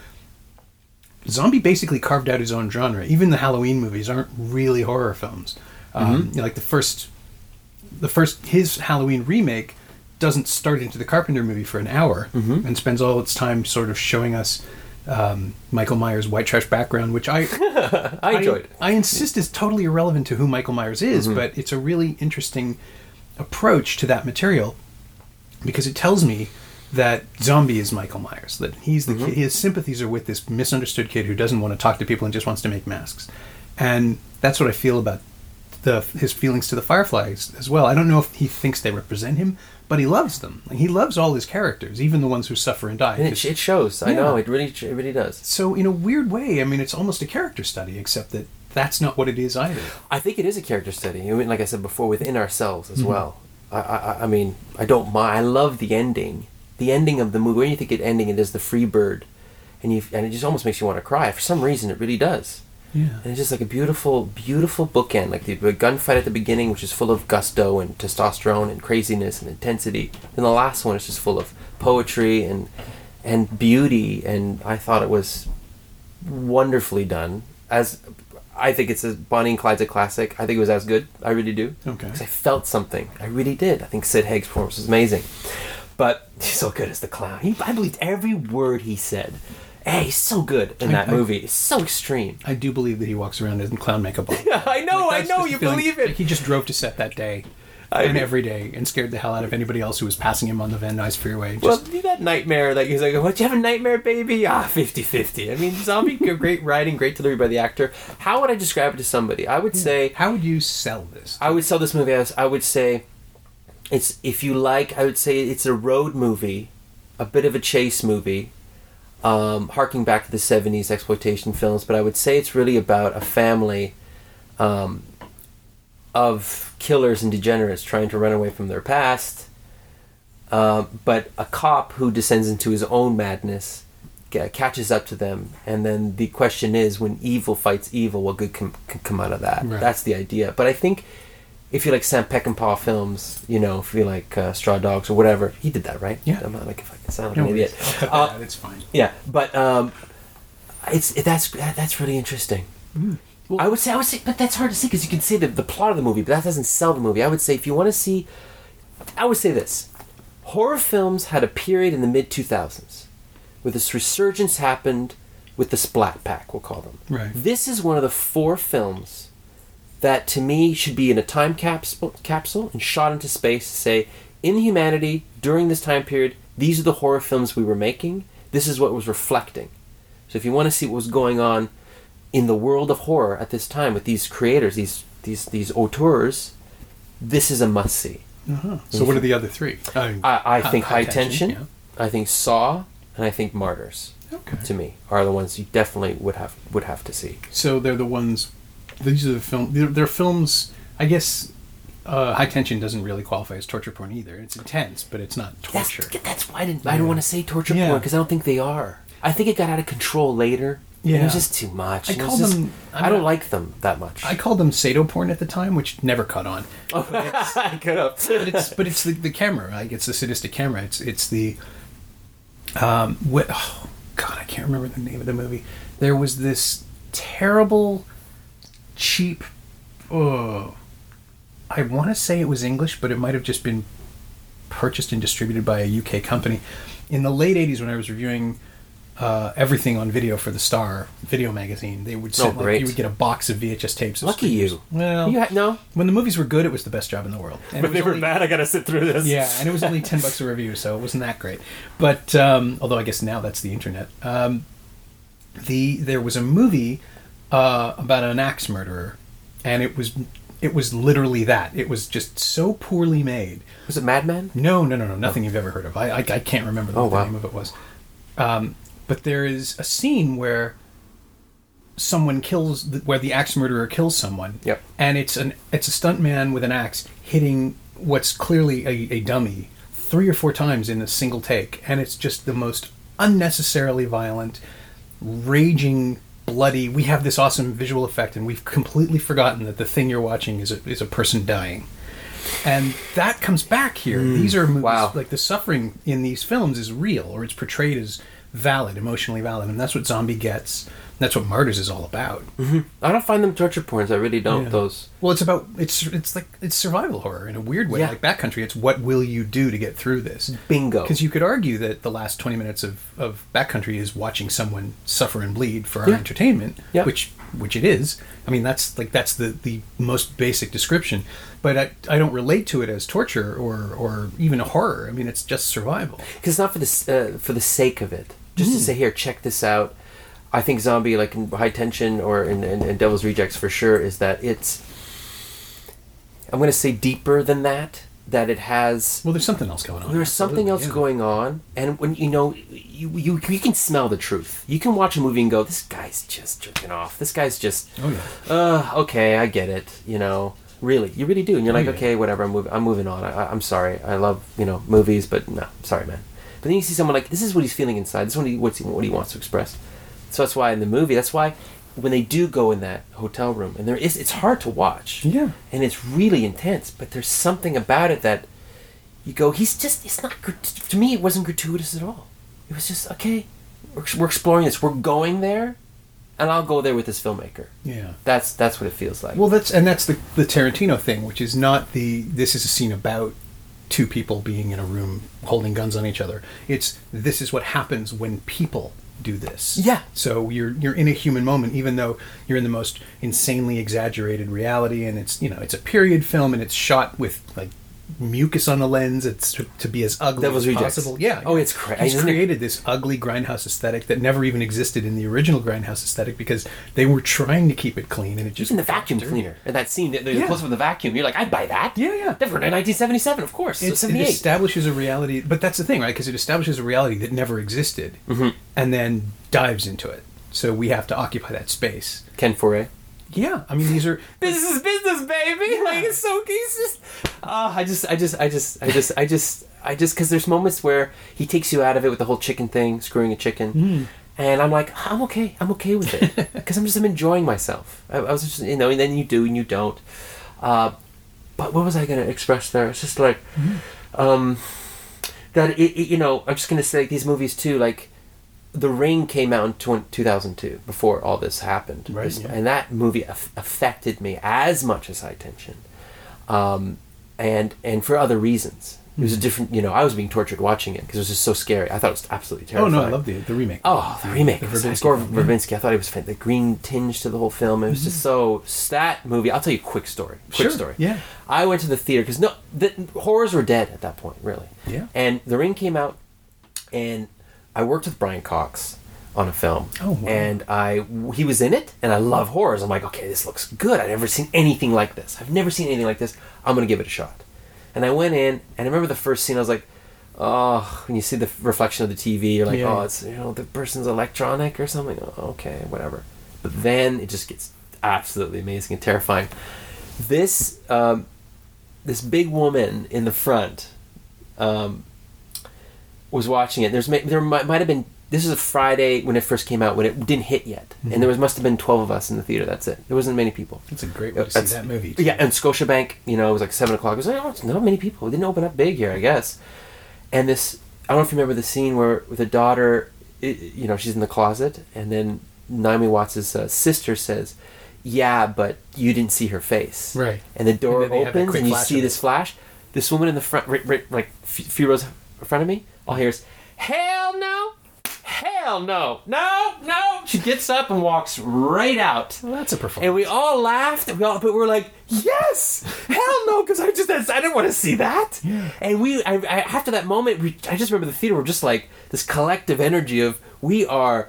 Zombie basically carved out his own genre. Even the Halloween movies aren't really horror films. Um, Mm-hmm. you know, like the first, the first his Halloween remake doesn't start into the Carpenter movie for an hour Mm-hmm. and spends all its time sort of showing us um, Michael Myers' white trash background, which I I enjoyed. I, I insist is totally irrelevant to who Michael Myers is, Mm-hmm. but it's a really interesting approach to that material because it tells me that Zombie is Michael Myers, that he's the Mm-hmm. kid, his sympathies are with this misunderstood kid who doesn't want to talk to people and just wants to make masks, and that's what I feel about the his feelings to the Fireflies as well. I don't know if he thinks they represent him, but he loves them. Like, he loves all his characters, even the ones who suffer and die. And it, it shows. I Yeah. know it really, it really does. So in a weird way, I mean, it's almost a character study, except that that's not what it is either. I think it is a character study. I mean, like I said before, within ourselves Mm-hmm. as well. I, I, I mean, I don't mind. I love the ending. The ending of the movie. When you think it ending, it is the free bird, and you and it just almost makes you want to cry. For some reason, it really does. Yeah. And it's just like a beautiful, beautiful bookend. Like the, the gunfight at the beginning, which is full of gusto and testosterone and craziness and intensity. And the last one is just full of poetry and and beauty. And I thought it was wonderfully done. As I think it's a Bonnie and Clyde's a classic. I think it was as good. I really do. Okay. Because I felt something. I really did. I think Sid Haig's performance was amazing. But he's so good as the clown. He, I believed every word he said. Hey, he's so good in I- that I- movie. It's so extreme. I do believe that he walks around in clown makeup on. I know, Like, I that's know, just you the feeling. believe it. Like, he just drove to set that day I and mean- every day and scared the hell out of anybody else who was passing him on the Van Nuys Freeway. Well, Just, that nightmare, like, he's like, what, you have a nightmare, baby? Ah, fifty-fifty. I mean, Zombie, great writing, great delivery by the actor. How would I describe it to somebody? I would say, how would you sell this? I would sell this movie as, I would say, it's, if you like, I would say it's a road movie, a bit of a chase movie, um, harking back to the seventies exploitation films, but I would say it's really about a family um, of killers and degenerates trying to run away from their past, uh, but a cop who descends into his own madness ca- catches up to them, and then the question is, when evil fights evil, what good can, can come out of that? Right. That's the idea. But I think if you like Sam Peckinpah films, you know, if you like uh, Straw Dogs or whatever, he did that, right? Yeah. I'm not like if I can sound like No an worries. idiot. I'll cut that Uh, out. It's fine. yeah, but um, it's it, that's that's really interesting. Well- I would say I would say, but that's hard to see because you can see the the plot of the movie, but that doesn't sell the movie. I would say if you want to see, I would say this: horror films had a period in the mid two thousands where this resurgence happened with the Splat Pack, we'll call them. Right. This is one of the four films that to me should be in a time capsule, capsule and shot into space to say, in humanity, during this time period, these are the horror films we were making. This is what was reflecting. So if you want to see what was going on in the world of horror at this time with these creators, these these these auteurs, this is a must-see. Uh-huh. So what are the other three? Uh, I, I High- think High High Tension, Tension, I think Saw, and I think Martyrs, Okay. to me, are the ones you definitely would have would have to see. So they're the ones. These are the film. They're, they're films. I guess uh, High Tension doesn't really qualify as torture porn either. It's intense, but it's not That's, torture. that's why I didn't. I don't want to say torture Yeah. porn because I don't think they are. I think it got out of control later. Yeah. And it was just too much. I and it call was just- them- I'm I don't not- like them that much. I called them Sado porn at the time, which never caught on. I could have. But it's but it's the, the camera. Like it's the sadistic camera. It's it's the um. What, oh God, I can't remember the name of the movie. There was this terrible, cheap. Oh, I want to say it was English, but it might have just been purchased and distributed by a U K company. In the late eighties, when I was reviewing uh, everything on video for the Star video magazine, they would send, Oh, like, great. you would get a box of V H S tapes. Of Lucky screams. you. Well, You ha- no? when the movies were good, it was the best job in the world. And it was only- I gotta sit through this. yeah, and it was only ten bucks a review, so it wasn't that great. But um, although I guess now that's the internet. Um, the there was a movie uh, about an axe murderer, and it was it was literally that. It was just so poorly made. Was it Madman? No, no, no, no, nothing you've ever heard of. I I, I can't remember Oh, what the wow. name of it was. Um, but there is a scene where someone kills the, where the axe murderer kills someone. Yep. And it's an it's a stunt man with an axe hitting what's clearly a, a dummy three or four times in a single take, and it's just the most unnecessarily violent, raging, bloody. We have this awesome visual effect, and we've completely forgotten that the thing you're watching is a, is a person dying. And that comes back here. Mm, these are movies, wow. like the suffering in these films is real, or it's portrayed as valid, emotionally valid, and that's what Zombie gets. That's what Martyrs is all about. Mm-hmm. I don't find them torture porns. I really don't. Yeah. Those. Well, it's about it's it's like it's survival horror in a weird way. Yeah. Like Backcountry, it's what will you do to get through this? Bingo. Because you could argue that the last twenty minutes of, of Backcountry is watching someone suffer and bleed for our yeah. entertainment, yeah. which which it is. I mean, that's like that's the, the most basic description. But I, I don't relate to it as torture or or even a horror. I mean, it's just survival. Because it's not for the uh, for the sake of it. Just mm. to say, here, check this out. I think Zombie, like in High Tension or in, in, in Devil's Rejects for sure, is that it's, I'm going to say deeper than that, that it has... Well, there's something else going on. There's something else yeah. going on, and when, you know, you, you you can smell the truth. You can watch a movie and go, this guy's just jerking off. This guy's just, oh, yeah. uh, okay, I get it, you know. Really, you really do. And you're like, oh, yeah. okay, whatever, I'm moving, I'm moving on. I, I'm sorry. I love, you know, movies, but no, I'm sorry, man. But then you see someone like, this is what he's feeling inside. This is what he, what's he, what he wants to express. So that's why in the movie, that's why when they do go in that hotel room, and there is, it's hard to watch. Yeah. And it's really intense, but there's something about it that you go, he's just, it's not, to me, it wasn't gratuitous at all. It was just, okay, we're, we're exploring this. We're going there, and I'll go there with this filmmaker. Yeah. That's that's what it feels like. Well, that's, and that's the, the Tarantino thing, which is not the, this is a scene about two people being in a room holding guns on each other. It's, this is what happens when people do this. Yeah. So you're you're in a human moment, even though you're in the most insanely exaggerated reality, and it's, you know, it's a period film, and it's shot with like mucus on the lens. It's to, to be as ugly Devil's as Rejects. possible. Yeah. Oh, it's crazy. He's created this ugly grindhouse aesthetic that never even existed in the original grindhouse aesthetic because they were trying to keep it clean, and it just even the vacuum dirty. Cleaner in that scene, the, the yeah. close up of the vacuum. You're like, I'd buy that. Yeah, yeah. Different in nineteen seventy-seven, of course. It, it establishes a reality, but that's the thing, right? Because it establishes a reality that never existed, mm-hmm. and then dives into it. So we have to occupy that space. Ken Foray. Yeah, I mean, these are business is business, baby. Yeah. Like it's so he's just. Oh, I just, I just, I just, I just, I just, I just, because there's moments where he takes you out of it with the whole chicken thing, screwing a chicken, mm. and I'm like, I'm okay, I'm okay with it, because I'm just, I'm enjoying myself. I, I was just, you know, and then you do and you don't. Uh, but what was I going to express there? It's just like, mm. um, that it, it, you know, I'm just going to say like, these movies too, like. The Ring came out in two thousand two, before all this happened. Right, this, yeah. And that movie af- affected me as much as High Tension. Um, and and for other reasons. It was a different, you know, I was being tortured watching it because it was just so scary. I thought it was absolutely terrifying. Oh, no, I love the, the remake. Oh, the, the remake. The Verbinski. Gore Verbinski. I thought it was the green tinge to the whole film. It was mm-hmm. just so... That movie... I'll tell you a quick story. Quick sure, story. Yeah. I went to the theater because no, the horrors were dead at that point, really. Yeah. And The Ring came out, and I worked with Brian Cox on a film. Oh, wow. And I he was in it, and I love horrors. I'm like, okay, this looks good. I've never seen anything like this. I've never seen anything like this. I'm going to give it a shot. And I went in, and I remember the first scene, I was like, oh, when you see the reflection of the T V, you're like, yeah. oh, it's, you know, the person's electronic or something. Oh, okay, whatever. But then it just gets absolutely amazing and terrifying. This, um, this big woman in the front um, was watching it. There's There might, might have been... This is a Friday when it first came out, when it didn't hit yet. Mm-hmm. And there was must have been twelve of us in the theater, that's it. There wasn't many people. That's a great way to see that's, that movie. Too. Yeah, and Scotiabank, you know, it was like seven o'clock. It was like, oh, it's not many people. It didn't open up big here, I guess. And this, I don't know if you remember the scene where the daughter, it, you know, she's in the closet, and then Naomi Watts' uh, sister says, yeah, but you didn't see her face. Right. And the door and opens, and you see this flash. This woman in the front, right, right, like a few rows in front of me, all hears, hell no! Hell no. No, no. She gets up and walks right out. Well, that's a performance. And we all laughed, and we all, but we were like, yes! Hell no, because I just, I didn't want to see that. Yeah. And we, I, I, after that moment, we, I just remember the theater were just like this collective energy of, we are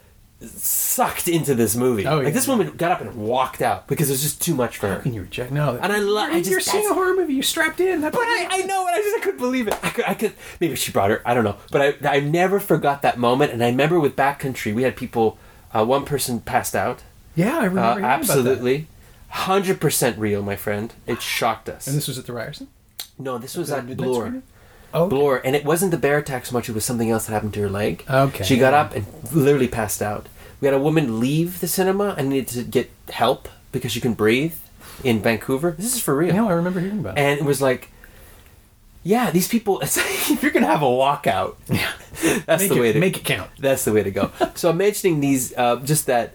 sucked into this movie. Oh, yeah, like this yeah. woman got up and walked out because it was just too much for her. How can you reject? No, and I love. You're seeing a horror movie. You're strapped in. That but I, I know, and I just I couldn't believe it. I could, I could. Maybe she brought her. I don't know. But I, I never forgot that moment. And I remember with Backcountry, we had people. Uh, one person passed out. Yeah, I remember. Uh, hearing absolutely, about hundred percent real, my friend. It shocked us. And this was at the Ryerson. No, this was at at Midnight Bloor. Screening? Okay. blew her, and it wasn't the bear attack so much; it was something else that happened to her leg. Okay. She got up and literally passed out. We had a woman leave the cinema and needed to get help because she couldn't breathe in Vancouver. This is for real. Yeah, I remember hearing about it. And it was like, yeah, these people. It's like, if you're gonna have a walkout, Yeah. that's Make the it- way to make it count. That's the way to go. So I'm mentioning these, uh, just that.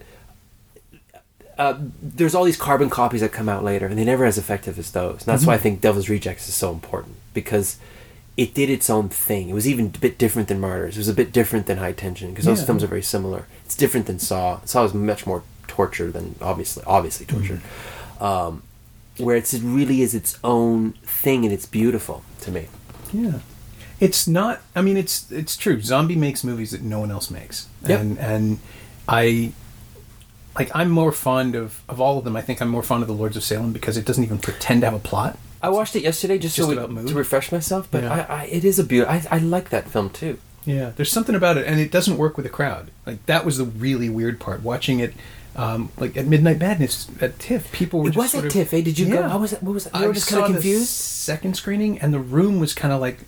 Uh, there's all these carbon copies that come out later, and they're never as effective as those. And that's Mm-hmm. why I think Devil's Rejects is so important, because it did its own thing. It was even a bit different than Martyrs. It was a bit different than High Tension, because those Yeah. films are very similar. It's different than Saw. Saw is much more torture than, obviously, obviously torture. Mm-hmm. Um, where it's, it really is its own thing, and it's beautiful to me. Yeah. It's not, I mean, it's it's true. Zombie makes movies that no one else makes. Yep. And, and I, like, I'm more fond of, of all of them. I think I'm more fond of The Lords of Salem because it doesn't even pretend to have a plot. I watched it yesterday just, Just so about we, mood? to refresh myself, but Yeah. I, I, it is a beautiful. I, I like that film too. Yeah, there's something about it, and it doesn't work with a crowd. Like, that was the really weird part. Watching it, um, like, at Midnight Madness at TIFF, people were It just was sort at of- TIFF, eh? Did you go? Yeah. How was it? What was it? You I were just kind saw of the confused? second screening, and the room was kind of like,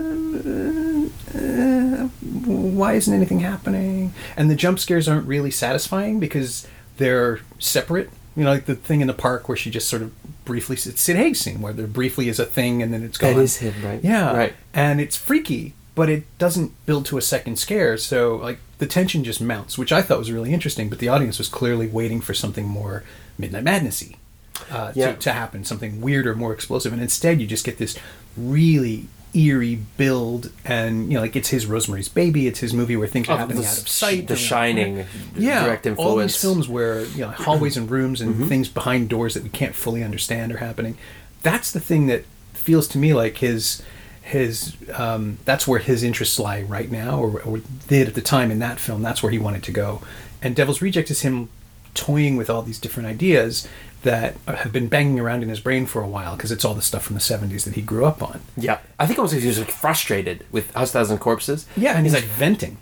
uh, uh, why isn't anything happening? And the jump scares aren't really satisfying because they're separate. You know, like the thing in the park where she just sort of briefly, it's Sid Haig's scene where there briefly is a thing and then it's gone. That is him, right? Yeah. Right. And it's freaky, but it doesn't build to a second scare. So, like, the tension just mounts, which I thought was really interesting, but the audience was clearly waiting for something more Midnight Madness-y uh, Yeah. to, to happen, something weirder, more explosive. And instead, you just get this really eerie build, and, you know, like, it's his Rosemary's Baby, it's his movie where things are Oh, happening the out of sight. The and- Shining, yeah, direct influence. all these films where, you know, hallways and rooms and Mm-hmm. things behind doors that we can't fully understand are happening. That's the thing that feels to me like his his um, that's where his interests lie right now, or, or did at the time in that film. That's where he wanted to go. And Devil's Reject is him toying with all these different ideas that have been banging around in his brain for a while, because it's all the stuff from the seventies that he grew up on. Yeah, I think it was because he was like, frustrated with House of Thousand Corpses. Yeah, and he's, he's like like, venting.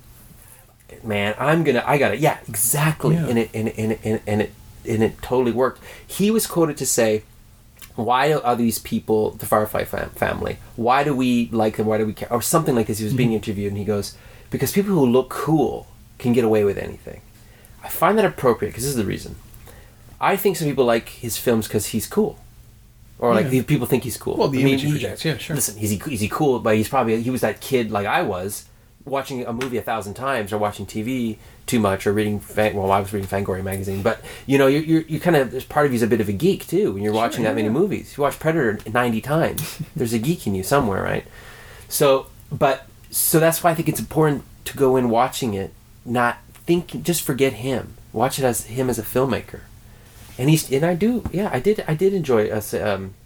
man, I'm gonna, I gotta, yeah, exactly, Yeah. and it, and it, and it, and it, and it, and it totally worked. He was quoted to say, "Why are these people the Firefly fam- family? Why do we like them? Why do we care?" Or something like this. He was being interviewed, and he goes, "Because people who look cool can get away with anything." I find that appropriate because this is the reason. I think some people like his films because he's cool, or like Yeah. the people think he's cool. Well, the I mean, image he he- projects, yeah, sure. Listen, is he is he cool? But he's probably he was that kid like I was, watching a movie a thousand times, or watching T V too much, or reading Fang- well, I was reading Fangoria magazine. But you know, you you you kind of there's part of you's a bit of a geek too when you're watching that many yeah. movies. If you watch Predator ninety times, there's a geek in you somewhere, right? So, but so that's why I think it's important to go in watching it, not think, just forget him. Watch it as him as a filmmaker. And he's and I do, yeah, I did, I did enjoy us, um,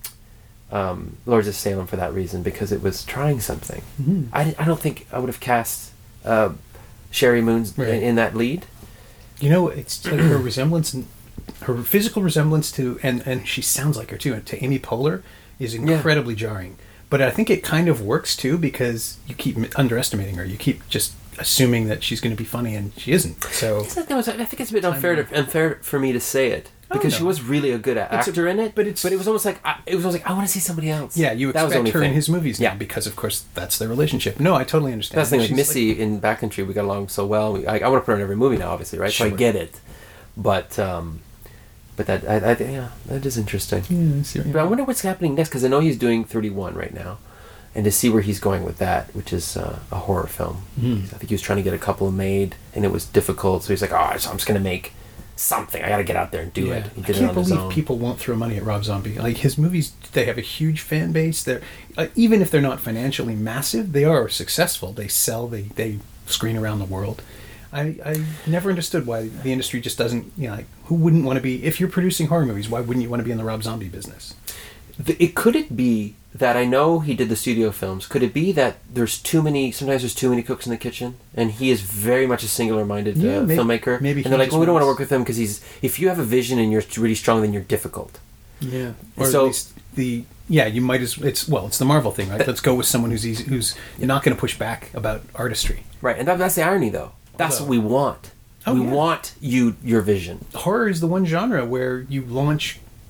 um, Lords of Salem for that reason, because it was trying something. Mm-hmm. I, I don't think I would have cast uh, Sherry Moon's Right. in, in that lead. You know, it's like her resemblance, her physical resemblance to, and, and she sounds like her too, to Amy Poehler is incredibly jarring. But I think it kind of works too, because you keep underestimating her. You keep just assuming that she's going to be funny, and she isn't. So It's not- no, it's- I think it's a bit unfair to, unfair for me to say it, because she no. was really a good a- It's a- actor in it. but it's- but it was almost like I, it was almost like I want to see somebody else. yeah, you That was the expect only her in thing. his movies now, Yeah. because of course that's their relationship. No, I totally understand. That's the thing with She's Missy in Backcountry. We got along so well. We, I, I want to put her in every movie now, obviously, right? So I Sure. get it, but um, but that I, I, yeah, that is interesting. Like, yeah, I see what you But I mean. wonder what's happening next, because I know he's doing thirty-one right now, and to see where he's going with that, which is uh, a horror film. Mhm. I think he was trying to get a couple made, and it was difficult. So he's like, "Oh, I'm just going to make something. I got to get out there and do Yeah. it." He I did it can't on his believe own. people won't throw money at Rob Zombie. Like, his movies, they have a huge fan base. They're uh, even if they're not financially massive, they are successful. They sell. They they screen around the world. I, I never understood why the industry just doesn't. You know, like, who wouldn't want to be, if you're producing horror movies? Why wouldn't you want to be in the Rob Zombie business? The- It could it be that I know he did the studio films. Could it be that there's too many? Sometimes there's too many cooks in the kitchen, and he is very much a singular-minded Yeah, uh, maybe- filmmaker. maybe he and they're like, just "Well, we don't want to wants- work with him because he's. If you have a vision and you're really strong, then you're difficult." Yeah, or So- at least the yeah. You might as it's well. It's the Marvel thing, right? Let's go with someone who's easy, who's not going to push back about artistry. Right, and that, that's the irony, though. That's Although- what we want. Oh, we yeah. want you your vision. Horror is the one genre where you launch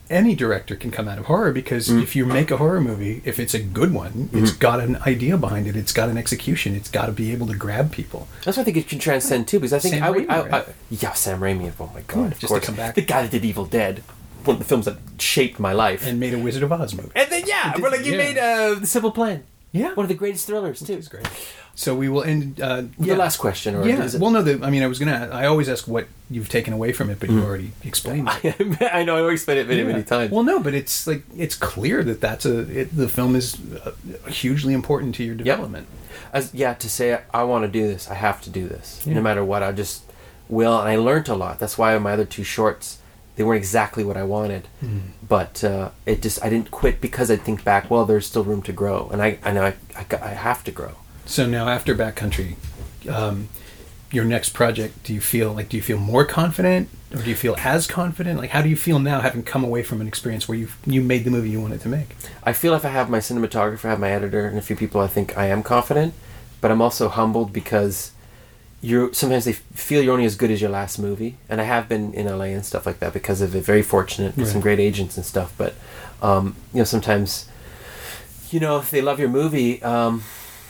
any director can come out of horror, because Mm. if you make a horror movie, if it's a good one, Mm-hmm. it's got an idea behind it, it's got an execution, it's got to be able to grab people. That's why I think it can transcend too, because I think Sam I would. Raimi, I, right? I, yeah, Sam Raimi. Oh my god! Yeah, of just to course. come back. The guy that did Evil Dead, one of the films that shaped my life. And made a Wizard of Oz movie. And then yeah, Did- but like you yeah. made uh, The Simple Plan. Yeah. One of the greatest thrillers too. It's great. So we will end. Uh, The yeah. last question, or Yeah. is it? Well, no. The, I mean, I was gonna. I always ask what you've taken away from it, but you already explained it. I know I always explained it many, Yeah. many times. Well, no, but it's like it's clear that that's a it, the film is uh, hugely important to your development. As, yeah, to say I want to do this, I have to do this, Yeah. no matter what. I just will, and I learned a lot. That's why my other two shorts, they weren't exactly what I wanted, but uh, it just I didn't quit because I think back. Well, there's still room to grow, and I I know I I, got- I have to grow. So now, after Backcountry, um, your next project, do you feel like do you feel more confident, or do you feel as confident? Like, how do you feel now, having come away from an experience where you you made the movie you wanted to make? I feel if I have my cinematographer, I have my editor, and a few people, I think I am confident, but I'm also humbled because you're sometimes they feel you're only as good as your last movie, and I have been in L A and stuff like that because of it. Very fortunate with Right. some great agents and stuff, but um, you know sometimes you know if they love your movie, um,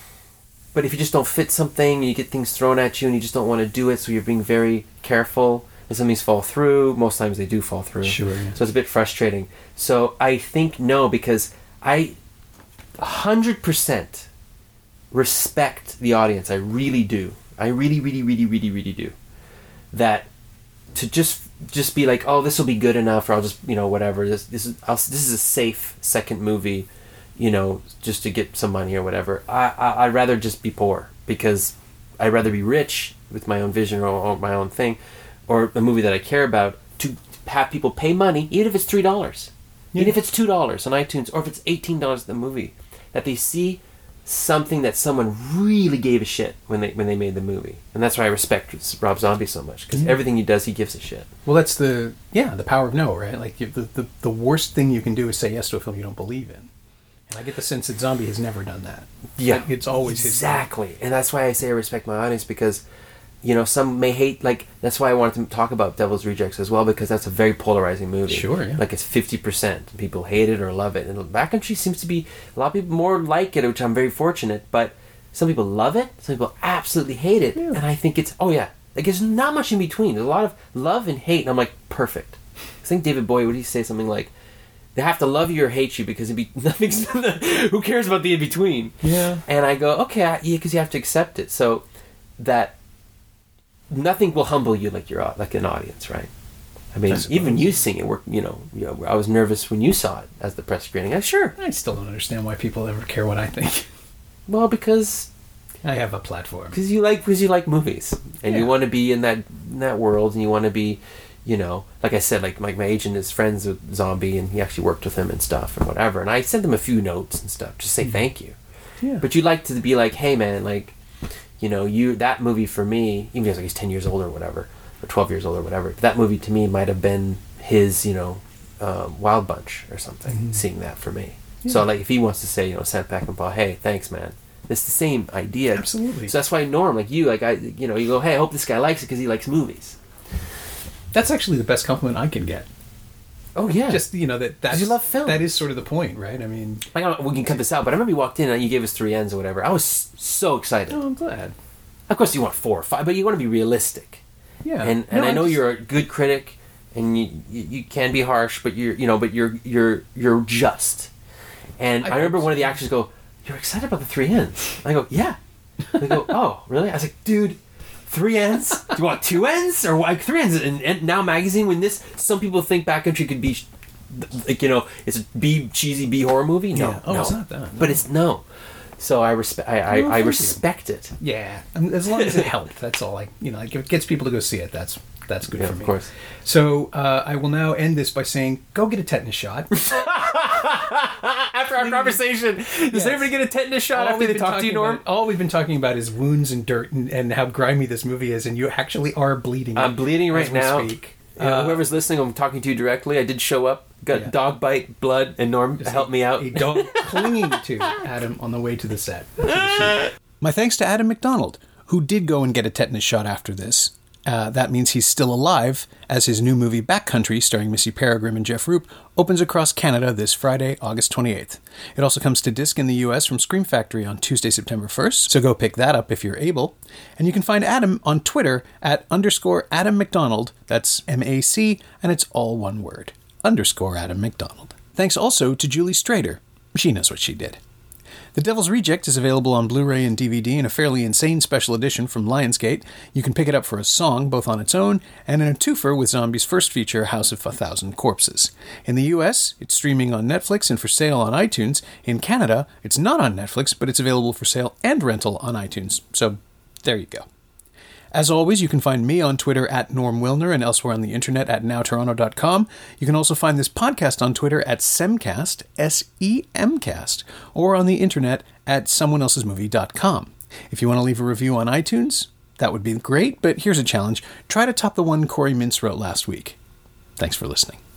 but if you just don't fit something, you get things thrown at you, and you just don't want to do it, so you're being very careful. And some things fall through. Most times they do fall through. Sure, yeah. So it's a bit frustrating. So I think no, because I one hundred percent respect the audience. I really do. I really, really, really, really, really do. That to just just be like, oh, this will be good enough, or I'll just, you know, whatever. This this is I'll, this is a safe second movie, you know, just to get some money or whatever. I, I I'd rather just be poor, because I'd rather be rich with my own vision, or, or my own thing, or a movie that I care about, to have people pay money, even if it's three dollars, Yeah. even if it's two dollars on iTunes, or if it's eighteen dollars the movie, that they see something that someone really gave a shit when they when they made the movie. And that's why I respect Rob Zombie so much, because Yeah. everything he does, he gives a shit. Well, that's the yeah the power of no, right? Like, you, the, the the worst thing you can do is say yes to a film you don't believe in. And I get the sense that Zombie has never done that. Yeah, Like, it's always his thing. exactly. And that's why I say I respect my audience, because you know some may hate, like, that's why I wanted to talk about Devil's Rejects as well, because that's a very polarizing movie. Sure, yeah. Like, it's fifty percent people hate it or love it, and Backcountry seems to be a lot of people more like it, which I'm very fortunate. But some people love it, some people absolutely hate it, Yeah. and I think it's oh yeah, like, there's not much in between. There's a lot of love and hate, and I'm like, perfect. I think David Bowie, would he say something like, they have to love you or hate you, because it'd be nothing's who cares about the in between? Yeah. And I go, okay, I, yeah, because you have to accept it. So that nothing will humble you like you're like an audience, right? I mean, I suppose. even you sing it. We're, you know, you know, I was nervous when you saw it as the press screening. I sure. I still don't understand why people ever care what I think. Well, because I have a platform. because you like because you like movies, and Yeah. you want to be in that in that world, and you want to be, you know, like I said, like, like my agent is friends with Zombie, and he actually worked with him and stuff and whatever. And I sent him a few notes and stuff, just say thank you. Yeah. But you like to be like, hey man, like, you know, you that movie for me, even if like he's ten years old or whatever, or twelve years old or whatever, that movie to me might have been his, you know, uh, Wild Bunch or something. Mhm. Seeing that for me, so like if he wants to say, you know, Sam Peckinpah, hey, thanks man, it's the same idea. Absolutely. So that's why Norm, like you, like I, you know, you go, hey, I hope this guy likes it because he likes movies. That's actually the best compliment I can get. Oh yeah, Just, you know, that that's you love film. That is sort of the point, right? I mean, like, I don't, we can cut this out, but I remember you walked in and you gave us three ends or whatever. I was so excited. oh, I'm glad. Of course, you want four or five, but you want to be realistic. Yeah. And and No, I know just- you're a good critic, and you, you you can be harsh, but you're you know, but you're you're you're just. And I I, remember hope one of the actors go, "You're excited about the three ends?" I go, "Yeah." They go, "Oh, really?" I was like, "Dude, three ends? Do you want two ends or like three ends?" And, and Now Magazine, when this, some people think Backcountry could be, like, you know, it's a B cheesy B horror movie. No, Yeah. Oh, no. it's not that, no. But it's no. So I respect. I I, Well, I thank you. respect it. Yeah. I mean, as long as it helped, that's all. Like, you know, like if it gets people to go see it, that's that's good Yeah, for of me. course. So uh, I will now end this by saying, go get a tetanus shot. After our conversation, does Yes. anybody get a tetanus shot All after we've they been talk to you, talking Norm? about- all we've been talking about is wounds and dirt and, and how grimy this movie is, and you actually are bleeding. I'm bleeding right as we now. Speak. Yeah, Uh, whoever's listening, I'm talking to you directly. I did show up, got Yeah. dog bite, blood, and Norm Just helped a- me out. A dog clinging to Adam on the way to the set. My thanks to Adam McDonald, who did go and get a tetanus shot after this. Uh, that means he's still alive, as his new movie Backcountry, starring Missy Peregrym and Jeff Roop, opens across Canada this Friday, August twenty-eighth. It also comes to disc in the U S from Scream Factory on Tuesday, September first, so go pick that up if you're able. And you can find Adam on Twitter at underscore Adam McDonald, that's M A C, and it's all one word, underscore Adam McDonald. Thanks also to Julie Strader. She knows what she did. The Devil's Reject is available on Blu-ray and D V D in a fairly insane special edition from Lionsgate. You can pick it up for a song, both on its own, and in a twofer with Zombie's first feature, House of a Thousand Corpses. In the U S, it's streaming on Netflix and for sale on iTunes. In Canada, it's not on Netflix, but it's available for sale and rental on iTunes. So, there you go. As always, you can find me on Twitter at Norm Wilner and elsewhere on the internet at now toronto dot com. You can also find this podcast on Twitter at Semcast, S E M cast, or on the internet at someone else's movie dot com. If you want to leave a review on iTunes, that would be great, but here's a challenge. Try to top the one Corey Mintz wrote last week. Thanks for listening.